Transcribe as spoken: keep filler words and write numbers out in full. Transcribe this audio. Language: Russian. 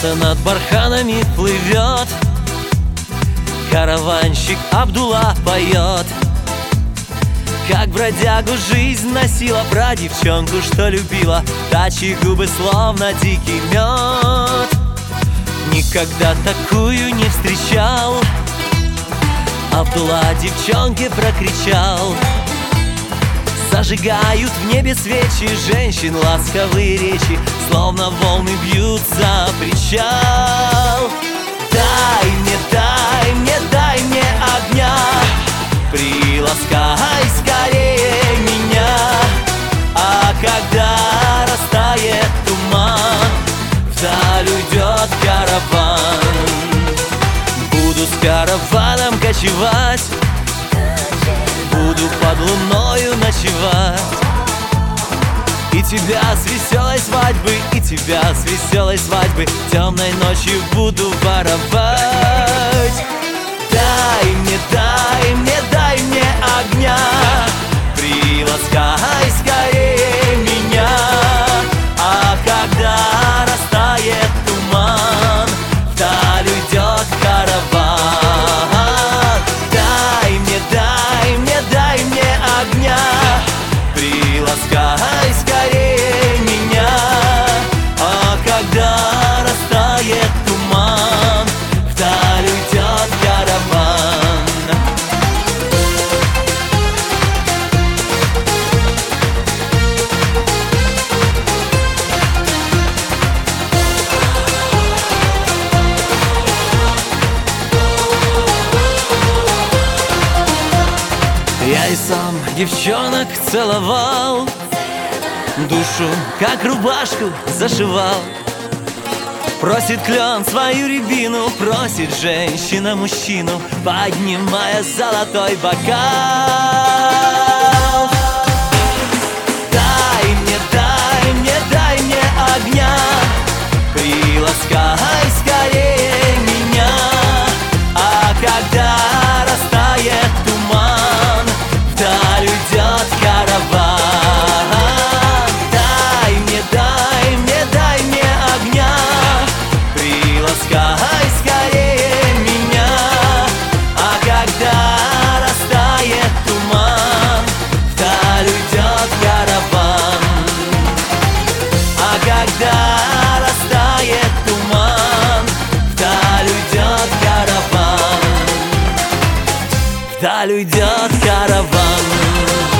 Солнце над барханами плывет, караванщик Абдулла поет, как бродягу жизнь носила про девчонку, что любила, та, чьи губы словно дикий мед. Никогда такую не встречал, Абдулла девчонке прокричал. Зажигают в небе свечи, женщин ласковые речи, словно волны бьются о причал. Дай мне, дай мне, дай мне огня, приласкай скорее меня. А когда растает туман, вдаль уйдет караван. Буду с караваном кочевать, буду под луною ночевать, и тебя с веселой свадьбы, и тебя с веселой свадьбы темной ночью буду воровать. Дай мне, дай мне, дай мне огня, приласкай скорее меня. А когда растает туман, вдаль уйдет караван. Дай мне, дай мне, дай мне огня, приласкай скорее меня. А когда растает туман, вдаль уйдет караван. Я и сам девчонок целовал, душу, как рубашку, зашивал. Просит клен свою рябину, просит женщина мужчину, поднимая золотой бокал. Дай мне, дай мне, дай мне огня, приласкай скорее меня. А когда растает туман, вдаль уйдет караван. Дай мне, дай мне, дай мне огня, приласкай скорее меня. А когда растает туман, вдаль уйдет караван. А когда растает туман, вдаль уйдет караван. Вдаль уйдет караван.